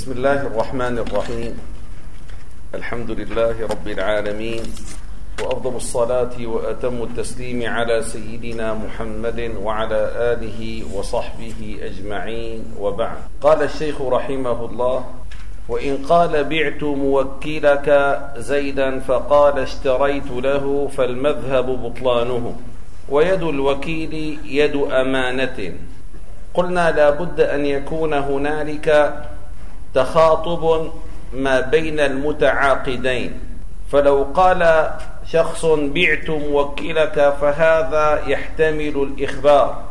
بسم الله الرحمن الرحيم. الحمد لله رب العالمين، وأفضل الصلاة وأتم التسليم على سيدنا محمد وعلى آله وصحبه أجمعين، وبعد. قال الشيخ رحمه الله: وإن قال بعت موكلك زيدا فقال اشتريت له فالمذهب بطلانه، ويد الوكيل يد أمانة. قلنا لا بد أن يكون هنالك تخاطب ما بين المتعاقدين، فلو قال شخص بعت موكلك فهذا يحتمل الإخبار،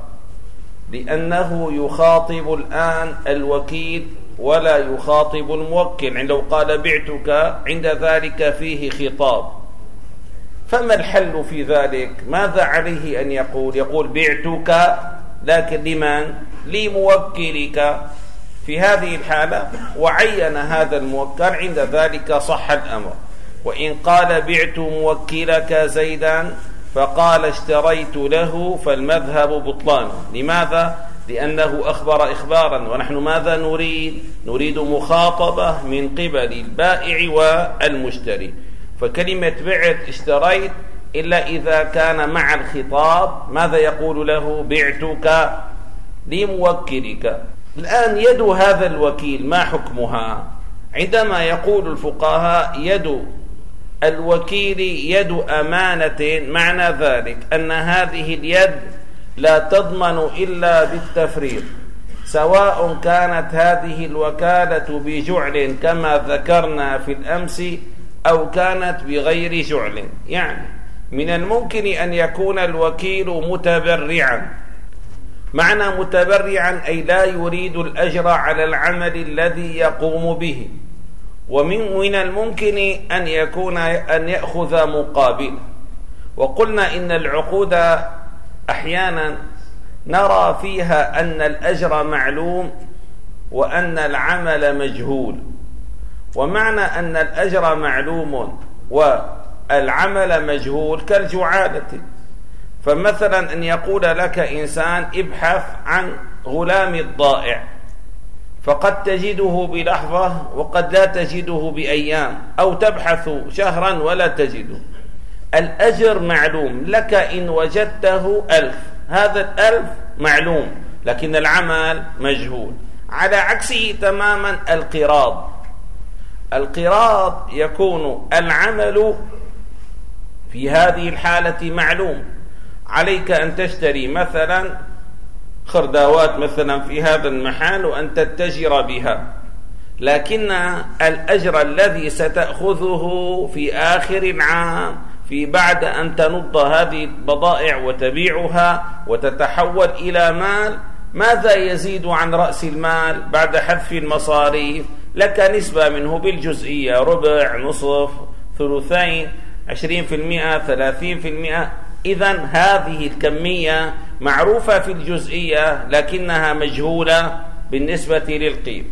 لأنه يخاطب الآن الوكيل ولا يخاطب الموكل. لو قال بعتك عند ذلك فيه خطاب، فما الحل في ذلك؟ ماذا عليه أن يقول بعتك، لكن لمن؟ لموكلك. في هذه الحالة وعين هذا الموكل، عند ذلك صح الأمر. وإن قال بعت موكلك زيدا فقال اشتريت له فالمذهب بطلانه. لماذا؟ لأنه أخبر إخبارا، ونحن ماذا نريد؟ نريد مخاطبة من قبل البائع والمشتري. فكلمة بعت اشتريت إلا إذا كان مع الخطاب ماذا يقول له؟ بعتك لموكلك. الآن يد هذا الوكيل ما حكمها؟ عندما يقول الفقهاء يد الوكيل يد أمانة، معنى ذلك أن هذه اليد لا تضمن إلا بالتفريط، سواء كانت هذه الوكالة بجعل كما ذكرنا في الأمس أو كانت بغير جعل. يعني من الممكن أن يكون الوكيل متبرعا. معنى متبرعا أي لا يريد الأجر على العمل الذي يقوم به، ومن الممكن أن يأخذ مقابل. وقلنا إن العقود أحيانا نرى فيها أن الأجر معلوم وأن العمل مجهول. ومعنى أن الأجر معلوم والعمل مجهول كالجعالة. فمثلا أن يقول لك إنسان ابحث عن غلام الضائع، فقد تجده بلحظة وقد لا تجده بأيام، أو تبحث شهرا ولا تجده. الأجر معلوم لك، إن وجدته 1000 هذا 1000 معلوم، لكن العمل مجهول. على عكسه تماما القراض يكون العمل في هذه الحالة معلوم. عليك أن تشتري مثلا خردوات مثلا في هذا المحل وأن تتجر بها، لكن الأجر الذي ستأخذه في آخر العام، في بعد أن تنض هذه البضائع وتبيعها وتتحول إلى مال، ماذا يزيد عن رأس المال بعد حذف المصاريف؟ لك نسبة منه بالجزئية، ربع، نصف، ثلثين، 20%، 30%. إذن هذه الكمية معروفة في الجزئية لكنها مجهولة بالنسبة للقيمة.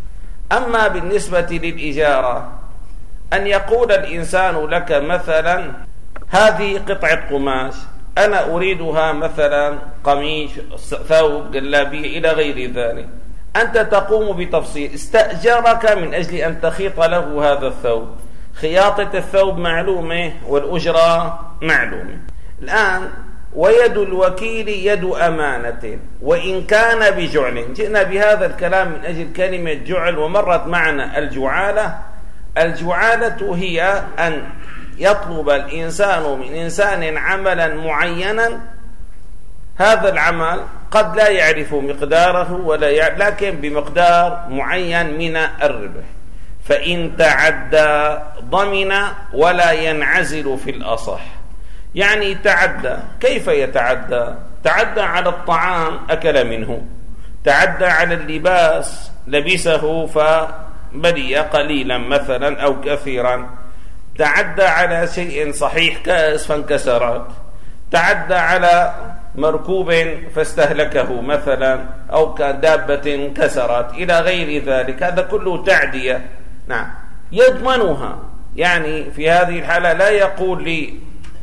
أما بالنسبة للإجارة، أن يقول الإنسان لك مثلا هذه قطعة قماش أنا أريدها مثلا قميص، ثوب، جلابية إلى غير ذلك، أنت تقوم بتفصيل، استأجرك من أجل أن تخيط له هذا الثوب. خياطة الثوب معلومة والأجرة معلومة. الآن ويد الوكيل يد أمانة وإن كان بجعل. جئنا بهذا الكلام من أجل كلمة جعل، ومرت معنا الجعالة. الجعالة هي أن يطلب الإنسان من إنسان عملا معينا، هذا العمل قد لا يعرف مقداره لكن بمقدار معين من الربح، فإن تعدى ضمن ولا ينعزل في الأصح. يعني تعدى، كيف يتعدى؟ تعدى على الطعام أكل منه، تعدى على اللباس لبسه فبلي قليلا مثلا أو كثيرا، تعدى على شيء صحيح كأس فانكسرت، تعدى على مركوب فاستهلكه مثلا، أو كدابة انكسرت إلى غير ذلك، هذا كله تعدية. نعم، يضمنها. يعني في هذه الحالة لا يقول لي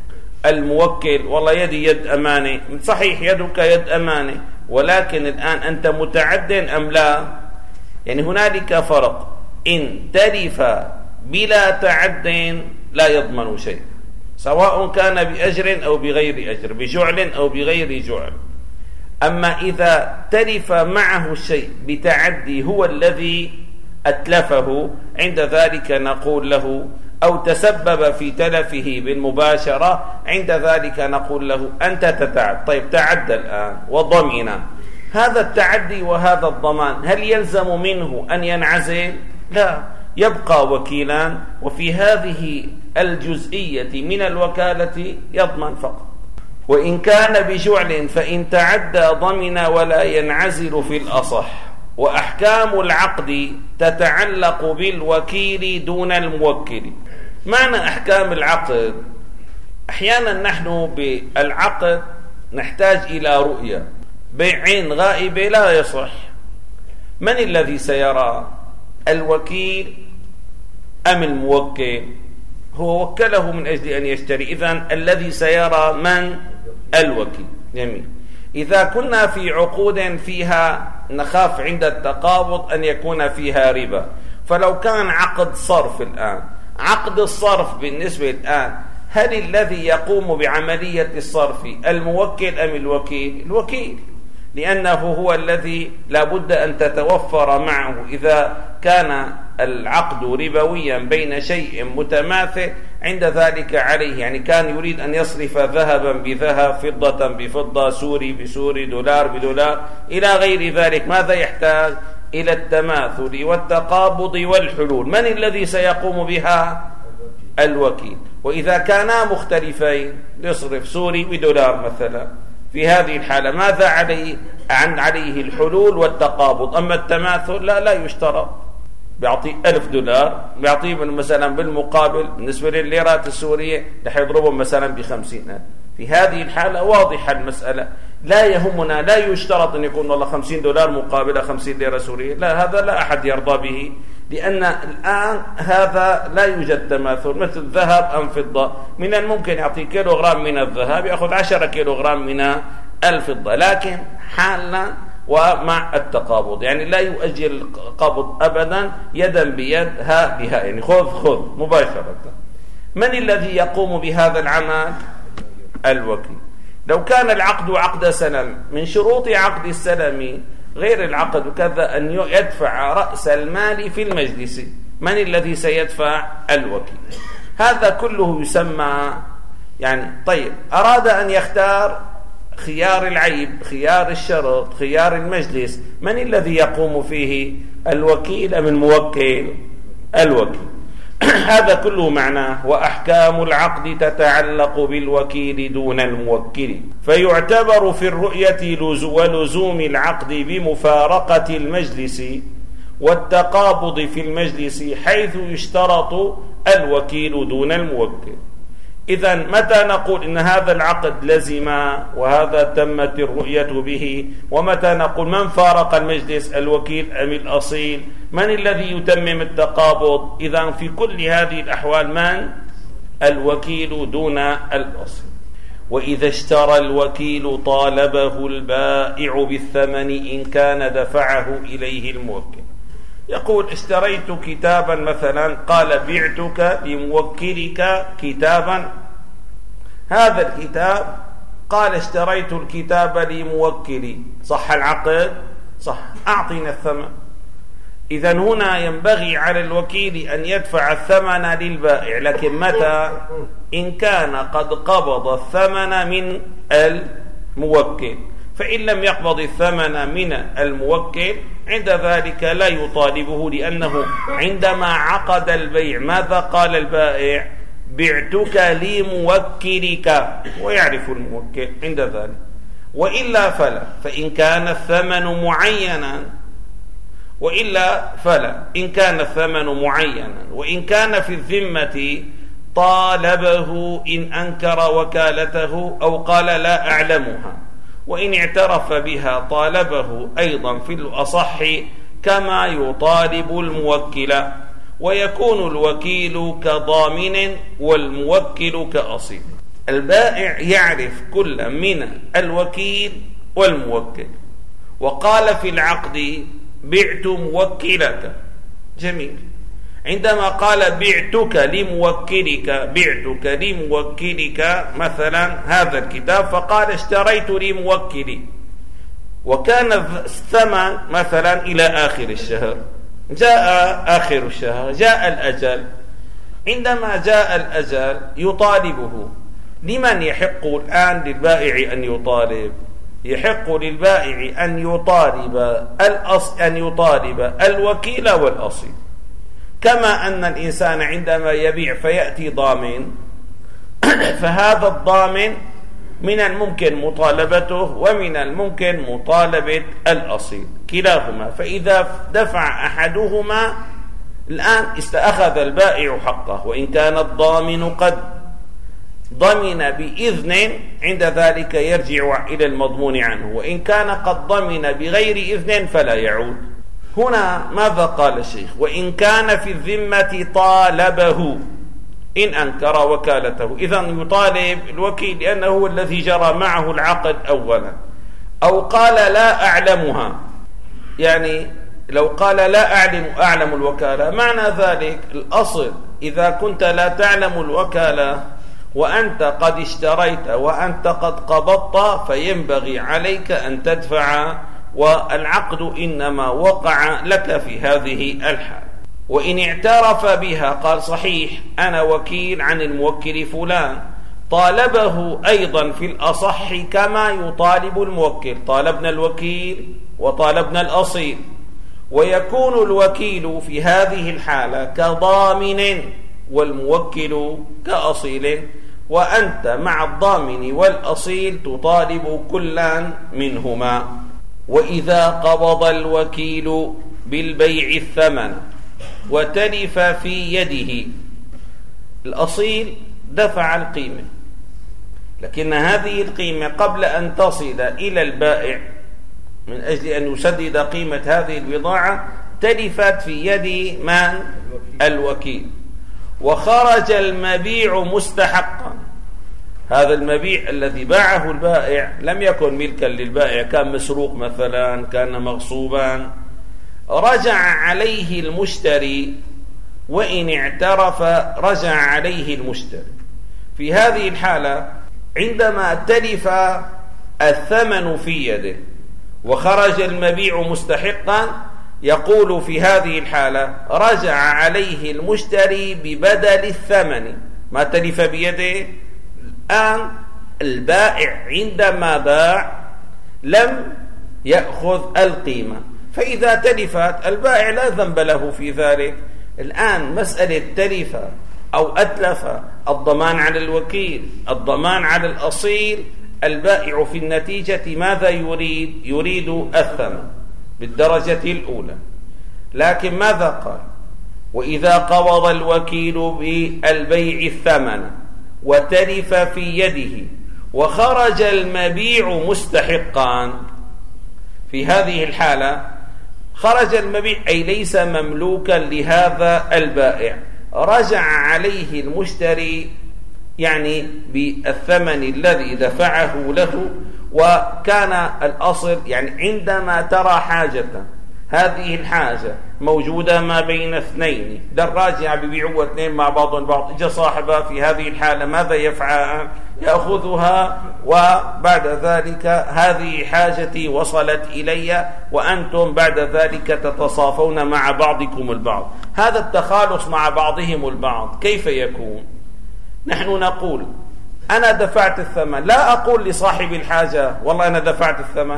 الموكل والله يدي يد أمانة، صحيح يدك يد أمانة، ولكن الآن أنت متعد أم لا؟ يعني هنالك فرق، إن تلف بلا تعد لا يضمن شيء، سواء كان بأجر أو بغير أجر، بجعل أو بغير جعل. أما إذا تلف معه الشيء بتعدي هو الذي أتلفه، عند ذلك نقول له، أو تسبب في تلفه بالمباشرة، عند ذلك نقول له أنت تتعد. طيب تعدى الآن وضمن، هذا التعدي وهذا الضمان هل يلزم منه أن ينعزل؟ لا، يبقى وكيلا، وفي هذه الجزئية من الوكالة يضمن فقط. وإن كان بجعل فإن تعدى ضمن ولا ينعزل في الأصح. وأحكام العقد تتعلق بالوكيل دون الموكل. معنى أحكام العقد، أحيانا نحن بالعقد نحتاج إلى رؤية، بيع عين غائبة لا يصح. من الذي سيرى؟ الوكيل أم الموكل؟ هو وكله من أجل أن يشتري، إذن الذي سيرى من؟ الوكيل. جميل. إذا كنا في عقود فيها نخاف عند التقابض أن يكون فيها ربا، فلو كان عقد صرف الآن، عقد الصرف بالنسبة الآن، هل الذي يقوم بعملية الصرف الموكل أم الوكيل؟ الوكيل، لأنه هو الذي لا بد أن تتوفر معه. إذا كان العقد ربويا بين شيء متماثل، عند ذلك عليه، يعني كان يريد أن يصرف ذهبا بذهب، فضة بفضة، سوري بسوري، دولار بدولار، إلى غير ذلك، ماذا يحتاج؟ إلى التماثل والتقابض والحلول. من الذي سيقوم بها؟ الوكيل. وإذا كانا مختلفين، يصرف سوري بدولار مثلا، في هذه الحالة ماذا عليه؟ عليه الحلول والتقابض. أما التماثل لا يشترط. بيعطي $1000، بيعطيه مثلا بالمقابل بالنسبة للليرات السورية رح يضربهم مثلا ب50,000. في هذه الحالة واضحة المسألة، لا يهمنا، لا يشترط أن يكون والله $50 مقابل 50 ليرة سورية، لا، هذا لا أحد يرضى به، لأن الآن هذا لا يوجد تماثل. مثل ذهب أم فضة، من الممكن يعطي كيلوغرام من الذهب يأخذ 10 كيلوغرام من الفضة، لكن حالا ومع التقابض، يعني لا يؤجل القبض أبدا، يدا بيد، ها بها، يعني خذ مباشرة. من الذي يقوم بهذا العمل؟ الوكيل. لو كان العقد عقد سلم، من شروط عقد السلم غير العقد كذا أن يدفع رأس المال في المجلس. من الذي سيدفع؟ الوكيل. هذا كله يسمى يعني. طيب، أراد أن يختار خيار العيب، خيار الشرط، خيار المجلس، من الذي يقوم فيه؟ الوكيل أم الموكل؟ الوكيل. هذا كله معناه. وأحكام العقد تتعلق بالوكيل دون الموكل، فيعتبر في الرؤية ولزوم العقد بمفارقة المجلس والتقابض في المجلس، حيث يشترط الوكيل دون الموكل. إذن متى نقول إن هذا العقد لزم وهذا تمت الرؤية به؟ ومتى نقول من فارق المجلس، الوكيل أم الأصيل؟ من الذي يتمم التقابض؟ إذن في كل هذه الأحوال من؟ الوكيل دون الأصيل. وإذا اشترى الوكيل طالبه البائع بالثمن إن كان دفعه إليه الموكل. يقول اشتريت كتابا مثلا، قال بعتك لموكلك كتابا، هذا الكتاب قال اشتريت الكتاب لموكلي، صح العقد؟ صح، أعطينا الثمن. إذن هنا ينبغي على الوكيل أن يدفع الثمن للبائع، لكن متى؟ إن كان قد قبض الثمن من الموكل. فإن لم يقبض الثمن من الموكل، عند ذلك لا يطالبه، لأنه عندما عقد البيع ماذا قال البائع؟ بعتك لموكلك، ويعرف الموكل عند ذلك. وإلا فلا، فإن كان الثمن معينا، وإلا فلا إن كان الثمن معينا، وإن كان في الذمة طالبه إن أنكر وكالته أو قال لا أعلمها، وإن اعترف بها طالبه أيضا في الأصح كما يطالب الموكل، ويكون الوكيل كضامن والموكل كأصيل. البائع يعرف كل من الوكيل والموكل. وقال في العقد بعت موكلك. جميل. عندما قال بعتك لموكلك مثلا هذا الكتاب، فقال اشتريت لموكلي، وكان الثمن مثلا إلى آخر الشهر. جاء آخر الشهر، جاء الأجل. عندما جاء الأجل يطالبه. لمن يحق الآن للبائع أن يطالب؟ يحق للبائع أن يطالب الوكيل والأصيل. كما أن الإنسان عندما يبيع فيأتي ضامن، فهذا الضامن من الممكن مطالبته ومن الممكن مطالبة الأصيل كلاهما. فإذا دفع أحدهما الآن أخذ البائع حقه، وإن كان الضامن قد ضمن بإذن عند ذلك يرجع إلى المضمون عنه، وإن كان قد ضمن بغير إذن فلا يعود. هنا ماذا قال الشيخ؟ وإن كان في الذمة طالبه إن أنكر وكالته. إذن يطالب الوكيل لأنه هو الذي جرى معه العقد أولا. أو قال لا أعلمها، يعني لو قال لا أعلم الوكالة، معنى ذلك الأصل إذا كنت لا تعلم الوكالة وأنت قد اشتريت وأنت قد قبضت، فينبغي عليك أن تدفع، والعقد إنما وقع لك في هذه الحال. وإن اعترف بها قال صحيح أنا وكيل عن الموكل فلان، طالبه أيضا في الأصح كما يطالب الموكل. طالبنا الوكيل وطالبنا الأصيل، ويكون الوكيل في هذه الحالة كضامن والموكل كأصيل، وأنت مع الضامن والأصيل تطالب كلا منهما. وإذا قبض الوكيل بالبيع الثمن وتلف في يده، الأصيل دفع القيمة، لكن هذه القيمة قبل أن تصل إلى البائع من أجل أن يسدد قيمة هذه البضاعة تلفت في يد من؟ الوكيل، وخرج المبيع مستحقا. هذا المبيع الذي باعه البائع لم يكن ملكا للبائع، كان مسروق مثلا، كان مغصوبا، رجع عليه المشتري، وإن اعترف رجع عليه المشتري. في هذه الحالة عندما تلف الثمن في يده وخرج المبيع مستحقا، يقول في هذه الحالة رجع عليه المشتري ببدل الثمن ما تلف بيده. الآن البائع عندما باع لم يأخذ القيمة، فإذا تلفت البائع لا ذنب له في ذلك. الآن مسألة تلف أو أتلف، الضمان على الوكيل، الضمان على الأصيل. البائع في النتيجة ماذا يريد؟ يريد الثمن بالدرجة الأولى. لكن ماذا قال؟ وإذا قبض الوكيل بالبيع الثمن وتلف في يده وخرج المبيع مستحقا، في هذه الحالة خرج المبيع أي ليس مملوكا لهذا البائع، رجع عليه المشتري يعني بالثمن الذي دفعه له. وكان الأصل يعني عندما ترى حاجة، هذه الحاجة موجودة ما بين اثنين، دراجة بيبيعوا اثنين مع بعض البعض، اجى صاحبها في هذه الحالة ماذا يفعل؟ يأخذها، وبعد ذلك هذه حاجتي وصلت إلي، وأنتم بعد ذلك تتصافون مع بعضكم البعض. هذا التخالص مع بعضهم البعض كيف يكون؟ نحن نقول أنا دفعت الثمن، لا أقول لصاحب الحاجة والله أنا دفعت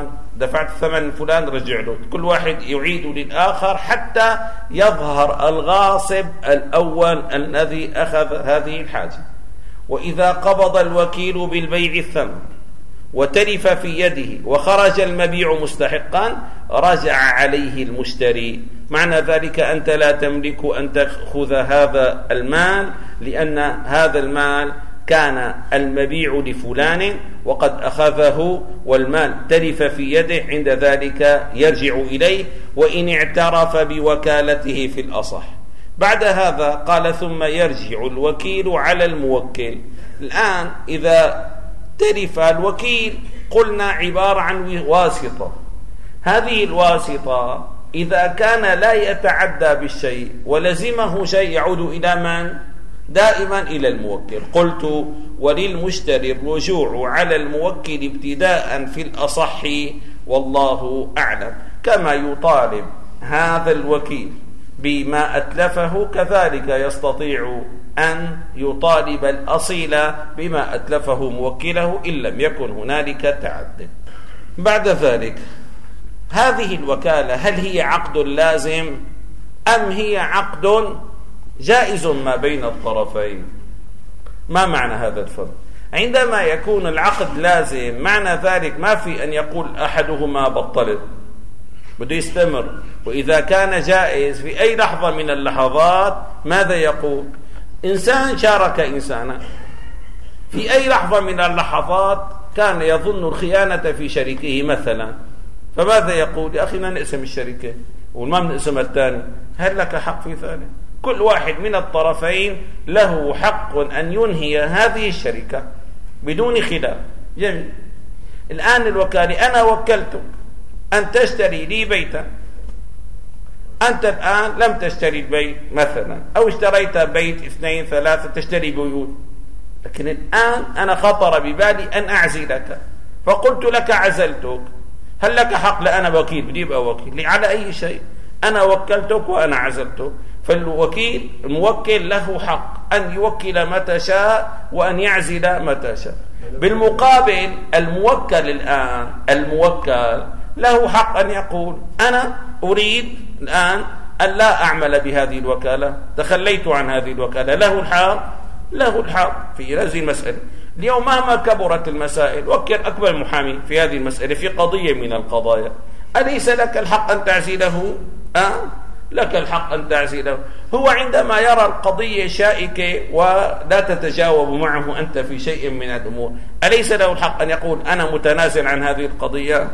الثمن فلان رجع له، كل واحد يعيد للآخر حتى يظهر الغاصب الأول الذي أخذ هذه الحاجة. وإذا قبض الوكيل بالبيع الثمن وتلف في يده وخرج المبيع مستحقا، رجع عليه المشتري. معنى ذلك أنت لا تملك أن تأخذ هذا المال، لأن هذا المال كان المبيع لفلان وقد أخذه والمال تلف في يده، عند ذلك يرجع إليه وإن اعترف بوكالته في الأصح. بعد هذا قال ثم يرجع الوكيل على الموكل. الآن إذا تلف الوكيل قلنا عبارة عن واسطة، هذه الواسطة إذا كان لا يتعدى بالشيء ولزمه شيء يعود إلى من؟ دائما إلى الموكل. قلت وللمشتري الرجوع على الموكل ابتداء في الأصح والله أعلم. كما يطالب هذا الوكيل بما أتلفه كذلك يستطيع أن يطالب الأصيل بما أتلفه موكله إن لم يكن هنالك تعد. بعد ذلك هذه الوكالة هل هي عقد لازم أم هي عقد جائز ما بين الطرفين؟ ما معنى هذا الفرق؟ عندما يكون العقد لازم معنى ذلك ما في أن يقول أحدهما بطلت، بده يستمر. وإذا كان جائز في أي لحظة من اللحظات ماذا يقول؟ إنسان شارك إنسانا في أي لحظة من اللحظات كان يظن الخيانة في شريكه مثلا، فماذا يقول؟ يا أخي نقسم الشركة وما بنقسم الثاني. هل لك حق في ذلك؟ كل واحد من الطرفين له حق أن ينهي هذه الشركة بدون خلاف. جميل. الآن الوكالة أنا وكلتك أن تشتري لي بيتا، أنت الآن لم تشتري البيت مثلا، أو اشتريت بيت 2 3 تشتري بيوت، لكن الآن أنا خطر ببالي أن أعزلك فقلت لك عزلتك. هل لك حق؟ لا أنا وكيل بدي أبقى وكيل على أي شيء؟ أنا وكلتك وأنا عزلتك. فالوكيل الموكل له حق أن يوكل متى شاء وأن يعزل متى شاء. بالمقابل الموكل الآن الموكل له حق أن يقول أنا أريد الآن أن لا أعمل بهذه الوكالة، تخليت عن هذه الوكالة. له الحق، له الحق في هذه المسألة. اليوم مهما كبرت المسائل وكل أكبر محامي في هذه المسألة في قضية من القضايا، أليس لك الحق أن تعزله؟ لك الحق أن تعزله. هو عندما يرى القضية شائكة ولا تتجاوب معه أنت في شيء من الأمور، أليس له الحق أن يقول أنا متنازل عن هذه القضية؟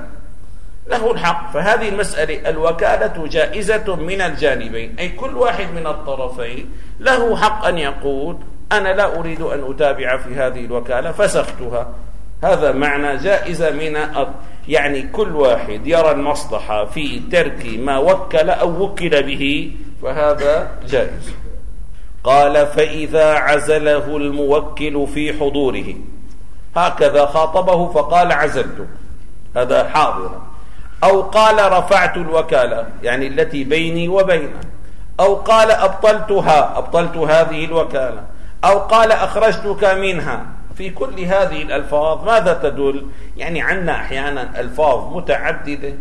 له الحق. فهذه المسألة الوكالة جائزة من الجانبين، أي كل واحد من الطرفين له حق أن يقول أنا لا أريد أن أتابع في هذه الوكالة فسختها. هذا معنى جائزة من يعني كل واحد يرى المصلحة في ترك ما وكل أو وكل به، فهذا جائز. قال فإذا عزله الموكل في حضوره، هكذا خاطبه فقال عزلت، هذا حاضر، أو قال رفعت الوكالة يعني التي بيني وبينه، أو قال أبطلتها، أبطلت هذه الوكالة، أو قال أخرجتك منها. في كل هذه الألفاظ ماذا تدل؟ يعني عندنا أحيانا ألفاظ متعددة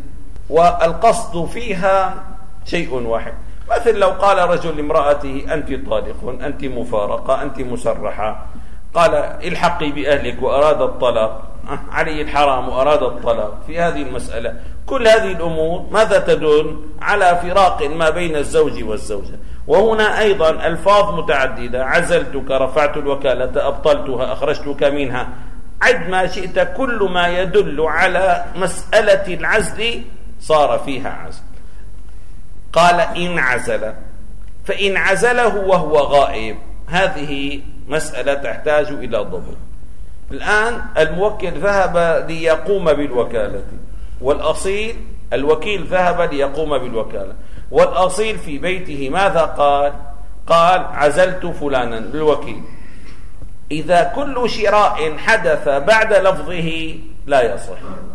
والقصد فيها شيء واحد. مثل لو قال رجل لامرأته أنت طالق، أنت مفارقة، أنت مسرحة، قال الحقي بأهلك وأراد الطلاق، علي الحرام وأراد الطلاق. في هذه المسألة كل هذه الأمور ماذا تدل؟ على فراق ما بين الزوج والزوجة. وهنا أيضا ألفاظ متعددة، عزلتك، رفعت الوكالة، أبطلتها، أخرجتك منها، عد ما شئت، كل ما يدل على مسألة العزل صار فيها عزل. قال إن عزل، فإن عزله وهو غائب، هذه مسألة تحتاج إلى ضبط. الآن الموكل ذهب ليقوم بالوكالة، والأصيل الوكيل ذهب ليقوم بالوكالة، والأصيل في بيته ماذا قال؟ قال عزلت فلانا للوكيل. إذا كل شراء حدث بعد لفظه لا يصح.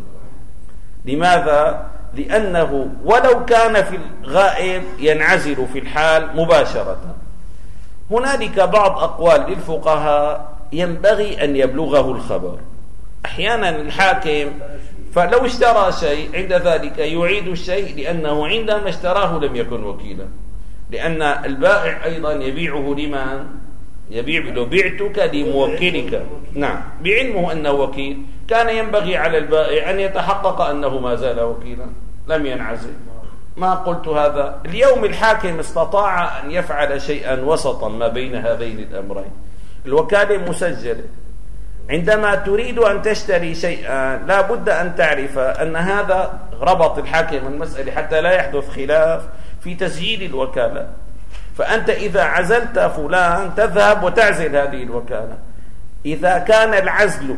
لماذا؟ لأنه ولو كان في الغائب ينعزل في الحال مباشرة. هنالك بعض أقوال للفقهاء ينبغي أن يبلغه الخبر. أحيانا الحاكم فلو اشترى شيء عند ذلك يعيد الشيء لأنه عندما اشتراه لم يكن وكيلا، لأن البائع أيضا يبيعه لمن؟ يبيع له بعتك لموكلك، نعم، بعلمه أنه وكيل. كان ينبغي على البائع أن يتحقق أنه ما زال وكيلا لم ينعزل. ما قلت هذا. اليوم الحاكم استطاع أن يفعل شيئا وسطا ما بين هذين الأمرين. الوكالة مسجلة، عندما تريد أن تشتري شيئا لا بد أن تعرف أن هذا ربط الحاكم المسألة حتى لا يحدث خلاف في تسجيل الوكالة. فأنت إذا عزلت فلان تذهب وتعزل هذه الوكالة. إذا كان العزل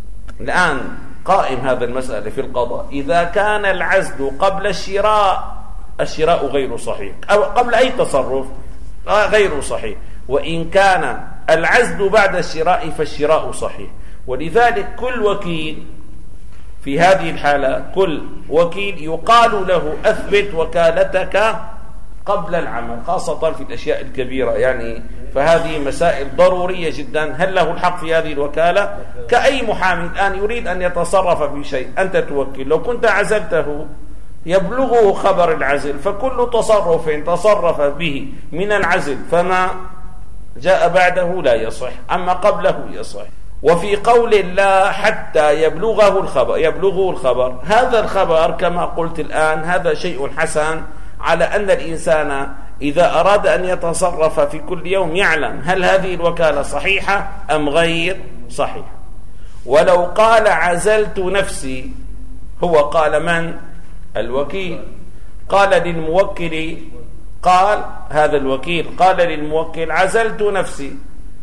الآن قائم هذا المسألة في القضاء، إذا كان العزل قبل الشراء الشراء غير صحيح، أو قبل أي تصرف غير صحيح. وإن كان العزل بعد الشراء فالشراء صحيح. ولذلك كل وكيل في هذه الحالة، كل وكيل يقال له أثبت وكالتك قبل العمل، خاصة في الأشياء الكبيرة يعني، فهذه مسائل ضرورية جدا. هل له الحق في هذه الوكالة؟ كأي محامي الآن يريد أن يتصرف في شيء، أنت توكل، لو كنت عزلته يبلغه خبر العزل، فكل تصرف تصرف به من العزل فما جاء بعده لا يصح، أما قبله يصح. وفي قول الله حتى يبلغه الخبر، هذا الخبر كما قلت الآن هذا شيء حسن، على أن الإنسان إذا أراد أن يتصرف في كل يوم يعلم هل هذه الوكالة صحيحة أم غير صحيحة. ولو قال عزلت نفسي، هو قال من؟ الوكيل، قال للموكل، قال هذا الوكيل قال للموكل عزلت نفسي،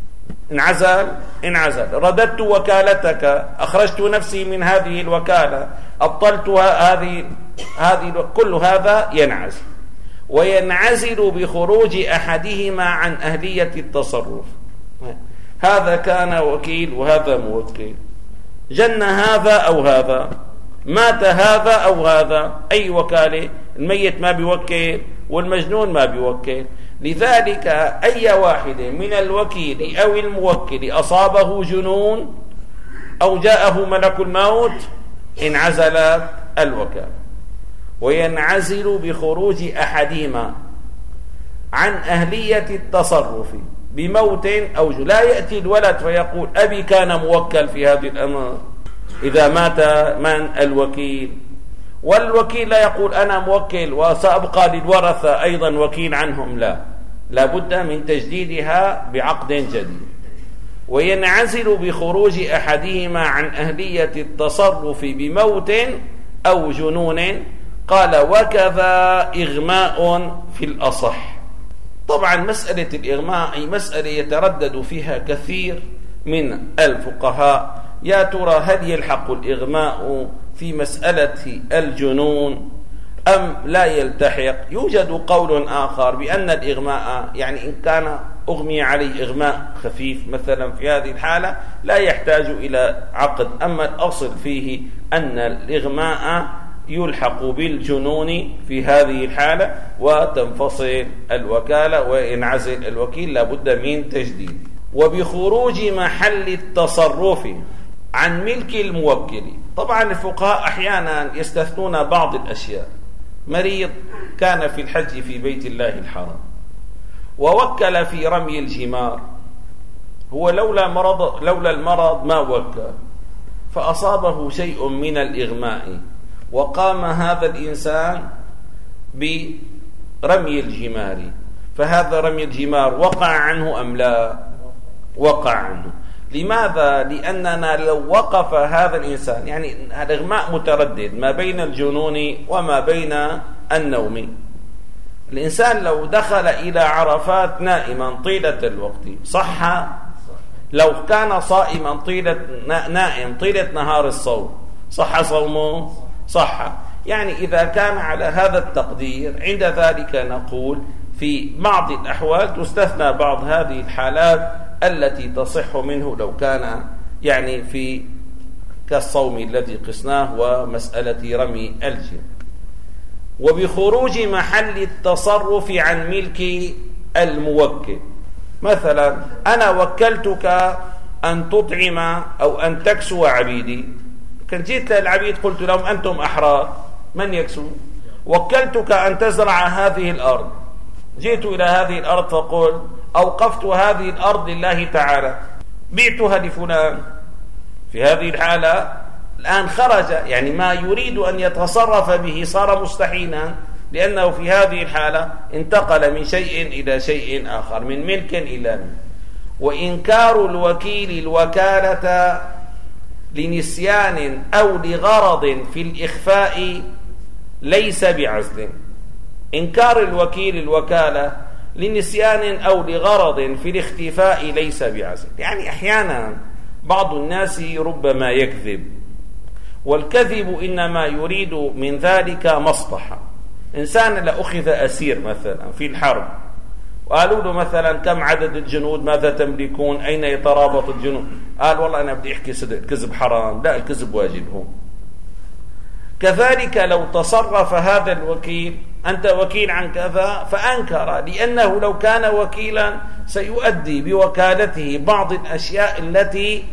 انعزل، رددت وكالتك، أخرجت نفسي من هذه الوكالة، أبطلتها، هذه كل هذا ينعزل. وينعزل بخروج أحدهما عن أهلية التصرف. هذا كان وكيل وهذا موكل، جن هذا أو هذا، مات هذا أو هذا، أي وكالة، الميت ما بيوكل والمجنون ما بيوكل. لذلك أي واحد من الوكيل أو الموكل أصابه جنون أو جاءه ملك الموت انعزلت الوكالة. وينعزل بخروج أحدهما عن أهلية التصرف بموت أو لا يأتي الولد فيقول أبي كان موكل في هذه الأمر إذا مات من؟ الوكيل. والوكيل لا يقول أنا موكل وسأبقى للورثة أيضا وكيل عنهم، لا بد من تجديدها بعقد جديد. وينعزل بخروج أحدهما عن أهلية التصرف بموت أو جنون، قال وكذا إغماء في الأصح. طبعا مسألة الإغماء أي مسألة يتردد فيها كثير من الفقهاء، يا ترى هل يلحق الإغماء في مسألة الجنون أم لا يلتحق؟ يوجد قول آخر بأن الإغماء يعني إن كان أغمي عليه إغماء خفيف مثلا في هذه الحالة لا يحتاج إلى عقد، أما الأصل فيه أن الإغماء يلحق بالجنون في هذه الحالة وتنفصل الوكالة وينعزل الوكيل، لابد من تجديد. وبخروج محل التصرف عن ملك الموكل. طبعا الفقهاء أحيانا يستثنون بعض الأشياء. مريض كان في الحج في بيت الله الحرام ووكل في رمي الجمار، هو لولا المرض ما وكل، فأصابه شيء من الإغماء وقام هذا الإنسان برمي الجمار، فهذا رمي الجمار وقع عنه أم لا؟ وقع عنه. لماذا؟ لأننا لو وقف هذا الإنسان، يعني الإغماء متردد ما بين الجنون وما بين النوم. الإنسان لو دخل إلى عرفات نائما طيلة الوقت صح؟ لو كان صائما نائم طيلة نهار الصوم صح صومه؟ صح. يعني إذا كان على هذا التقدير عند ذلك نقول في بعض الأحوال تستثنى بعض هذه الحالات التي تصح منه لو كان يعني في كالصوم الذي قسناه ومسألة رمي الجمار. وبخروج محل التصرف عن ملك الموكل. مثلا أنا وكلتك أن تطعم أو أن تكسو عبيدي، كنت جيت للعبيد قلت لهم أنتم أحرار، من يكسو؟ وكلتك أن تزرع هذه الأرض، جئت إلى هذه الأرض فقلت أوقفت هذه الأرض لله تعالى، بعتها لفلان، في هذه الحالة الآن خرج، يعني ما يريد أن يتصرف به صار مستحيلا، لأنه في هذه الحالة انتقل من شيء إلى شيء آخر، من ملك إلى ملك. وإنكار الوكيل الوكالة لنسيان أو لغرض في الإخفاء ليس بعزل. إنكار الوكيل الوكالة لنسيان أو لغرض في الاختفاء ليس بعزل. يعني أحيانا بعض الناس ربما يكذب، والكذب إنما يريد من ذلك مصلحة، إنسان لأخذ أسير مثلا في الحرب، وقالوا له مثلا كم عدد الجنود، ماذا تملكون، أين يترابط الجنود، قال والله أنا بدي أحكي صدق، الكذب حرام، لا الكذب واجب هون. كذلك لو تصرف هذا الوكيل، أنت وكيل عن كذا فأنكر، لأنه لو كان وكيلا سيؤدي بوكالته بعض الأشياء التي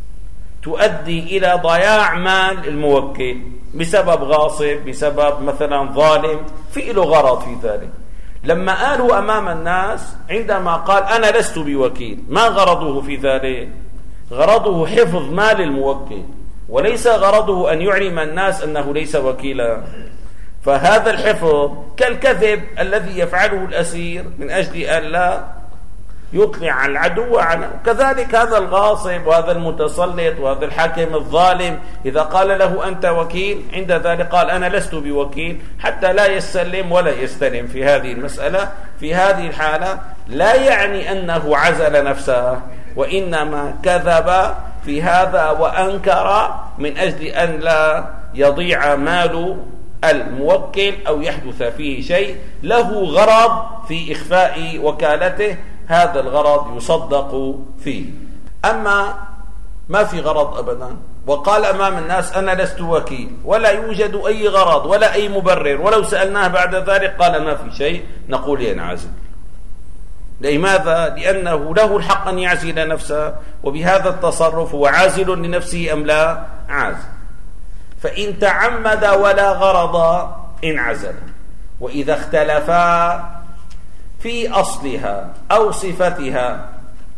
تؤدي إلى ضياع مال الموكل بسبب غاصب، بسبب مثلا ظالم في له غرض في ذلك. لما قالوا أمام الناس عندما قال أنا لست بوكيل، ما غرضه في ذلك؟ غرضه حفظ مال الموكل، وليس غرضه أن يعلم الناس أنه ليس وكيلا. فهذا الحفظ كالكذب الذي يفعله الأسير من أجل أن لا يطلع على العدو عنه. كذلك هذا الغاصب وهذا المتسلط وهذا الحاكم الظالم إذا قال له أنت وكيل، عند ذلك قال أنا لست بوكيل، حتى لا يسلم ولا يستلم في هذه المسألة. في هذه الحالة لا يعني أنه عزل نفسه، وإنما كذب في هذا وأنكر من أجل أن لا يضيع مال الموكل أو يحدث فيه شيء له غرض في إخفاء وكالته، هذا الغرض يصدق فيه. أما ما في غرض أبدا وقال أمام الناس أنا لست وكيل ولا يوجد أي غرض ولا أي مبرر، ولو سألناه بعد ذلك قال ما في شيء، نقول ينعزل. لماذا؟ لأنه له الحق أن يعزل نفسه، وبهذا التصرف هو عازل لنفسه أم لا؟ عازل. فإن تعمد ولا غرض انعزل. وإذا اختلفا في أصلها أو صفتها،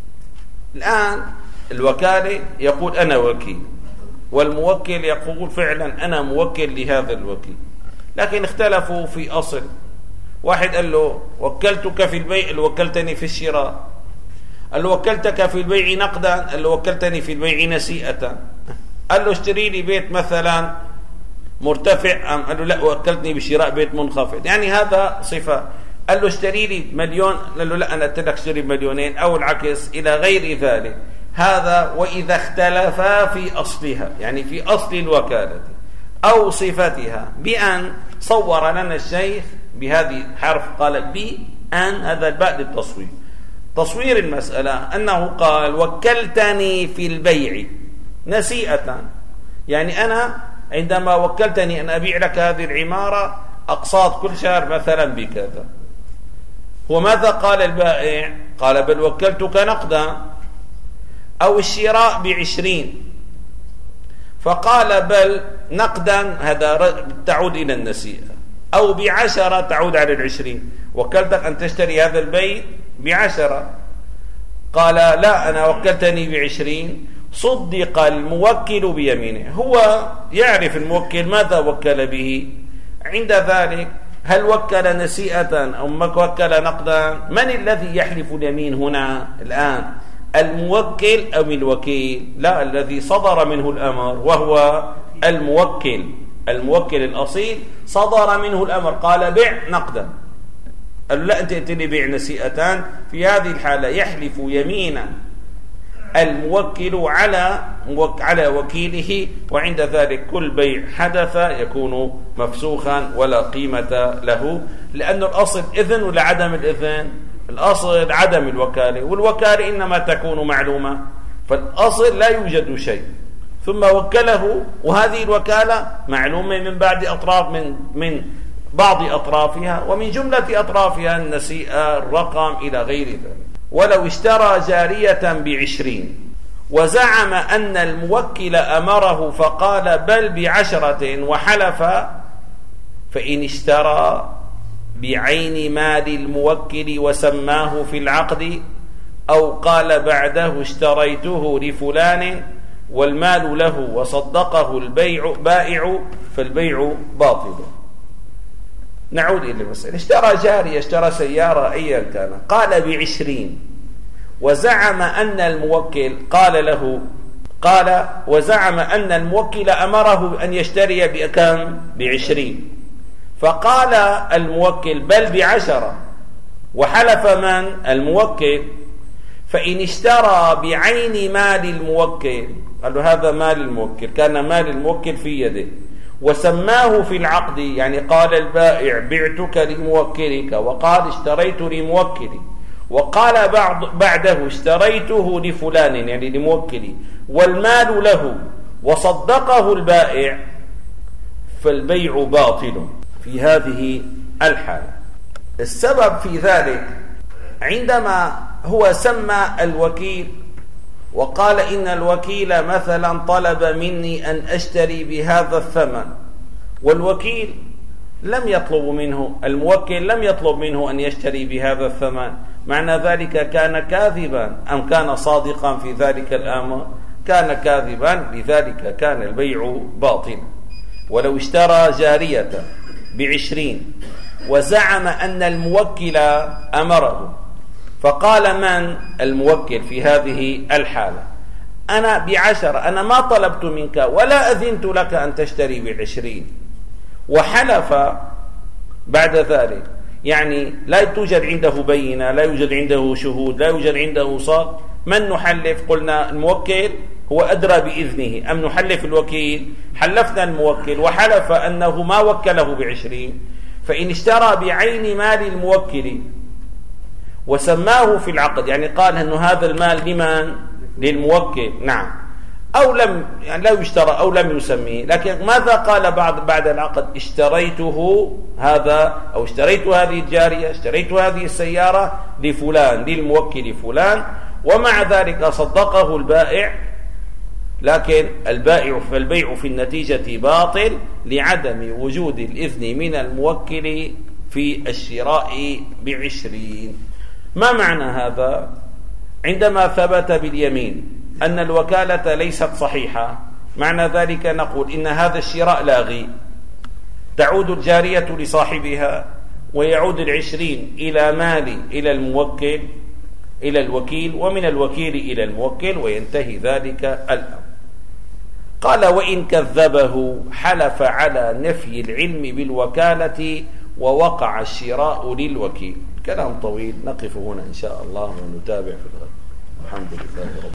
الآن الوكالة يقول أنا وكيل، والموكل يقول فعلا أنا موكل لهذا الوكيل، لكن اختلفوا في أصل. واحد قال له وكلتك في البيع، قال له وكلتني في الشراء. قال له وكلتك في البيع نقدا، قال له وكلتني في البيع نسيئة. قال له اشتري لي بيت مثلا مرتفع، قال له لا وكلتني بشراء بيت منخفض، يعني هذا صفة. قال له اشتري لي مليون، قال له لا أنا قلت لك اشتري مليونين، أو العكس إلى غير ذلك. هذا وإذا اختلفا في أصلها، يعني في أصل الوكالة أو صفتها، بأن صور لنا الشيخ بهذه الحرف، قال بأن، هذا الباء للتصوير، تصوير المسألة، أنه قال وكلتني في البيع نسيئة، يعني أنا عندما وكلتني أن أبيع لك هذه العمارة أقساط كل شهر مثلا بكذا. وماذا قال البائع؟ قال بل وكلتك نقدا. أو الشراء ب20، فقال بل نقدا، هذا تعود إلى النسيئة، أو ب10 تعود على 20، وكلتك أن تشتري هذا البيت ب10، قال لا أنا وكلتني ب20. صدق الموكل بيمينه، هو يعرف الموكل ماذا وكل به. عند ذلك هل وكل نسيئة أو وكل نقدا؟ من الذي يحلف اليمين هنا الآن؟ الموكل أو الوكيل؟ لا، الذي صدر منه الأمر وهو الموكل. الموكل الأصيل صدر منه الأمر، قال بيع نقدا، قال له لا أنت قلت لي بيع نسيئتان. في هذه الحالة يحلف يمينا الموكل على وكيله، وعند ذلك كل بيع حدث يكون مفسوخا ولا قيمة له، لأن الأصل إذن ولا عدم الإذن؟ الأصل عدم الوكالة، والوكالة إنما تكون معلومة، فالأصل لا يوجد شيء، ثم وكله، وهذه الوكالة معلومة من بعد أطراف، من بعض أطرافها، ومن جملة أطرافها النسيئة، الرقم، إلى غير ذلك. ولو اشترى جارية ب20 وزعم أن الموكل أمره فقال بل ب10 وحلف، فإن اشترى بعين مال الموكل وسماه في العقد، أو قال بعده اشتريته لفلان والمال له وصدقه البائع، فالبيع باطل. نعود إلى المسألة. اشترى جارية، اشترى سيارة أيا كان، قال ب20 وزعم أن الموكل وزعم أن الموكل أمره أن يشتري بكم؟ ب20، فقال الموكل بل ب10 وحلف من؟ الموكل. فإن اشترى بعين مال الموكل، قال له هذا مال الموكل، كان مال الموكل في يده، وسماه في العقد، يعني قال البائع بعتك لموكلك، وقال اشتريت لموكلي، وقال بعده اشتريته لفلان يعني لموكلي والمال له، وصدقه البائع، فالبيع باطل في هذه الحالة. السبب في ذلك عندما هو سمى الوكيل وقال إن الوكيل مثلا طلب مني أن أشتري بهذا الثمن، والوكيل لم يطلب منه، الموكل لم يطلب منه أن يشتري بهذا الثمن، معنى ذلك كان كاذبا أم كان صادقا في ذلك الأمر؟ كان كاذبا، لذلك كان البيع باطلا. ولو اشترى جارية ب20 وزعم أن الموكل أمره، فقال من الموكل في هذه الحالة؟ أنا ب10، أنا ما طلبت منك ولا أذنت لك أن تشتري ب20، وحلف بعد ذلك، يعني لا توجد عنده بينة، لا يوجد عنده شهود، لا يوجد عنده صاد، من نحلف؟ قلنا الموكل هو أدرى بإذنه، أم نحلف الوكيل؟ حلفنا الموكل وحلف أنه ما وكله ب20. فإن اشترى بعين مال الموكل وسماه في العقد، يعني قال أن هذا المال لمن؟ للموكل، نعم، أو لم، يعني لا يشترى أو لم يسميه، لكن ماذا قال بعد العقد؟ اشتريته هذا، أو اشتريت هذه الجارية، اشتريت هذه السيارة لفلان، للموكل فلان، ومع ذلك صدقه البائع، لكن فالبيع في النتيجة باطل لعدم وجود الإذن من الموكل في الشراء ب20. ما معنى هذا؟ عندما ثبت باليمين أن الوكالة ليست صحيحة، معنى ذلك نقول إن هذا الشراء لاغي، تعود الجارية لصاحبها ويعود 20 إلى مالي إلى الموكل إلى الوكيل، ومن الوكيل إلى الموكل، وينتهي ذلك الأمر. قال وإن كذبه حلف على نفي العلم بالوكالة ووقع الشراء للوكيل. كلام طويل، نقف هنا إن شاء الله ونتابع في الغد. الحمد لله رب